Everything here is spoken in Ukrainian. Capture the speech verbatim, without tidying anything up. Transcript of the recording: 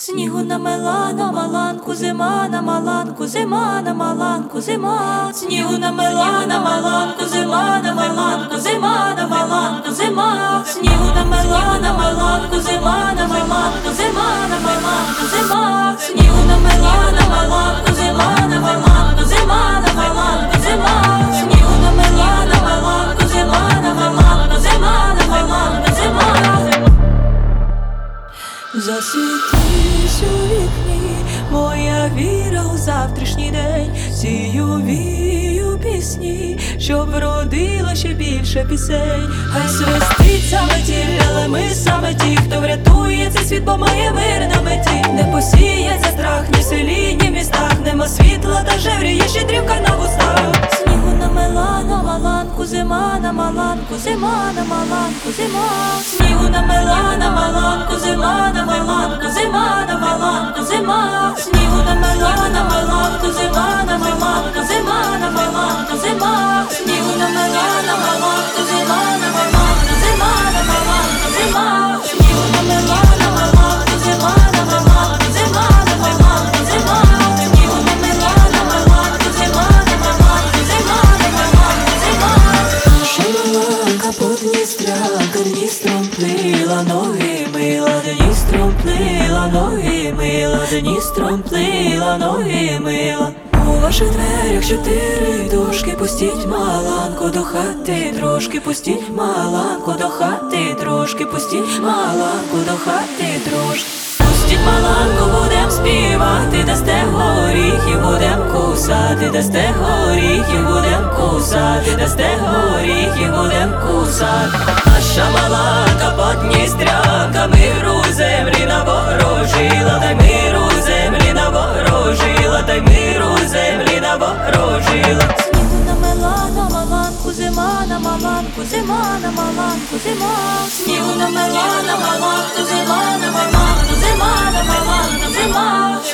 Снігу намела на маланку зима, на маланку зима, на маланку зима. Снігу намела на маланку зима, на маланку зима, на маланку зима. Снігу намела на маланку зима, на маланку зима, на маланку зима. Снігу намела на маланку зима, на маланку зима, на маланку зима. Снігу намела на маланку зима, на маланку зима, на маланку зима. Засвітись у вікні, моя віра у завтрашній день. Сію вію пісні, щоб вродило ще більше пісень. Хай свистить саме ті, але ми саме ті, хто врятує цей світ, бо має мир на меті. Не посіється страх ні в селі, ні в містах. Нема світла та жевріє щедрівка на вустах. Снігу намела на маланку зима, на маланку зима, на маланку зима. Снігу намела на маланку зима, на маланку зима, на маланку зима. Снігу намела на маланку зима, на маланку зима, на маланку зима. Снігу намела на маланку зима, на маланку зима, на маланку зима. Снігу намела на маланку зима, на маланку зима, на маланку зима. Снігу намела на маланку зима, на маланку зима, на маланку зима. Наша маланка под Дністрянка, Дністром плила, ноги мила, Дністром плила, ноги мила, Дністром плила, ноги мила. У ваших дверях чотири дошки, пустіть маланку до хати трошки, пустіть маланку до хати трошки, пустіть маланку до хати трошки. Пустіть маланку, будем співати, дасте горіхів, будем кусати, дасте горіхів, будем кусати, дасте горіхів, будем кусати. Наша маланка подністрянка, миру землі наворожила, дай миру землі наворожила, дай миру землі наворожила. Снігу намела на маланку зима, на маланку зима, на маланку зима. Снігу намела на маланку зима, на маланку зима, на маланку зима.